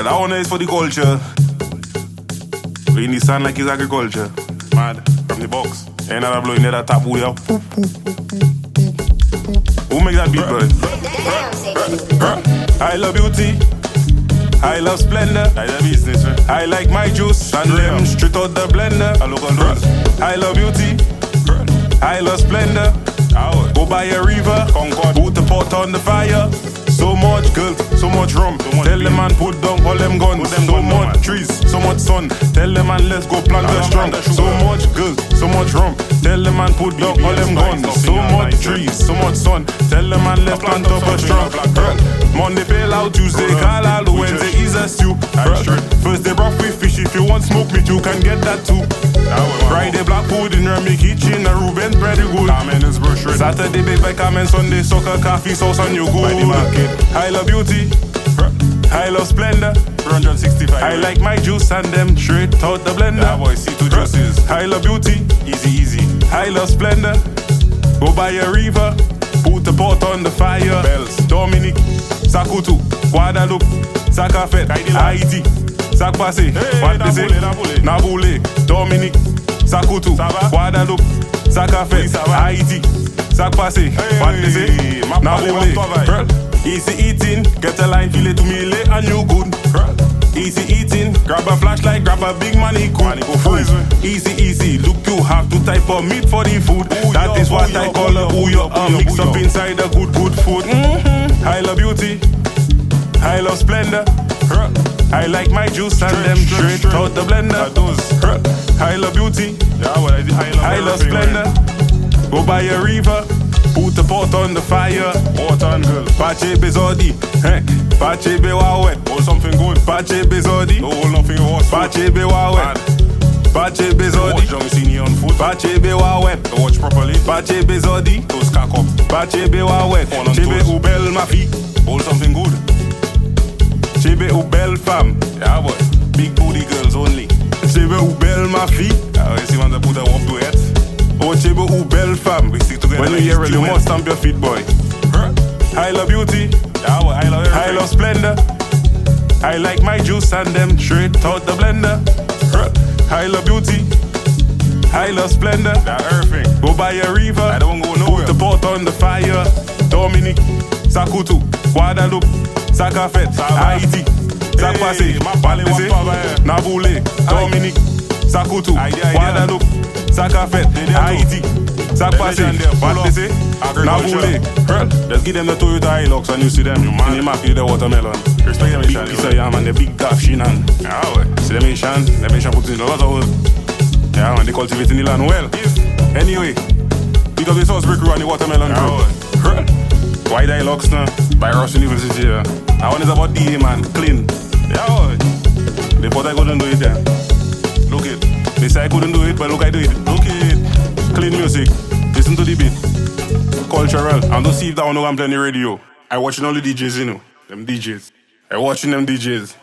And that one is for the culture. We need sound like it's agriculture. Mad, from the box. Ain't that blowing that tap way up. Who make that beat, boy? I love beauty. I love splendor. I love business, man. I like my juice and them straight out the blender. I look on those. I love beauty. I love splendor. Go by a river, Concord, put the pot on the fire. So much girls, so much rum. Tell them man put down all them guns. So much trees, so much sun. Tell them man let's go plant a strong. So much girls, so much rum. Tell them man put down all them guns. So much trees, so much sun. Tell them man let's plant up a strong. Monday pale out, Tuesday call out, Wednesday is a stew. First day broth with fish, if you want smoke meat you can get that too. Friday black pudding, Remy kitchen, a Ruben pretty good. Saturday baked by Carmen, Sunday soccer, coffee sauce on your go. I love beauty, I love splendor. 365. I like my juice and them straight out the blender. Yeah, boy, see two juices. I love beauty, easy. I love splendor. Go by a river, put the pot on the fire. Bells, Dominique, Sakutu, Guadalupe, Sakafet, Haiti, Sakpase, Wadese, Naboule, Dominique, Sakutu, Guadalupe, Sakafet, Haiti, Sakpase, Wadese, Naboule. Easy eating, get a line, feel it to me late and you good. Easy eating, grab a flashlight, grab a big money cool. Easy, look you have to type of meat for the food. That is what I call a booyah, mix up inside a good food. I love beauty, I love splendor. I like my juice and them straight out the blender. I love beauty, I love splendor. Go by a river, put the pot on the fire. Water and girl. Pache bezodi. Pache be wet. Hold something good. Pache bezodi. No hold nothing horse. Pache be wet. Pache bezodi. Watch young senior on foot. Pache be wet. Watch properly. Pache bezodi. Toes cock up. Pache be wet. Chebe ubel mafi. Hold something good. Chebe ubel fam. Yeah boy. Big booty girls only. Chebe ubel mafi. Yeah, you see when they put a up to it. Oh, Chebo ou belle femme. We stick together. When you hear it, you must stamp your feet, boy. I love beauty. I love splendor. I like my juice and them straight out the blender. I love beauty. I love splendor. Go by a river. I don't go nowhere. Put the pot on the fire. Dominique, Sakutu, Guadalupe, Sakafet, Haiti, Sakpase, Wadese, Naboule, Dominique, Sakutu, Guadalupe, Sakafet, Haiti, Sakpase, Wadese, Naboule. Just give them the Toyota Hilux and you see them in the market, the watermelon. Respect them, big piece of yam and the big calf shinan. See them Asian put in a lot of work. Yeah, man, they cultivating the land well. Anyway, pick up the sauce brick and the watermelon grow. Why the Hilux now? By Ross University. That one is about DA, man, clean. Yeah, they thought I couldn't do it then. Look it. They say I couldn't do it, but look I do it. Look it. Clean music. Listen to the beat. Cultural. And don't see if that one know I'm playing the radio. I watching all the DJs, you know. Them DJs. I watching them DJs.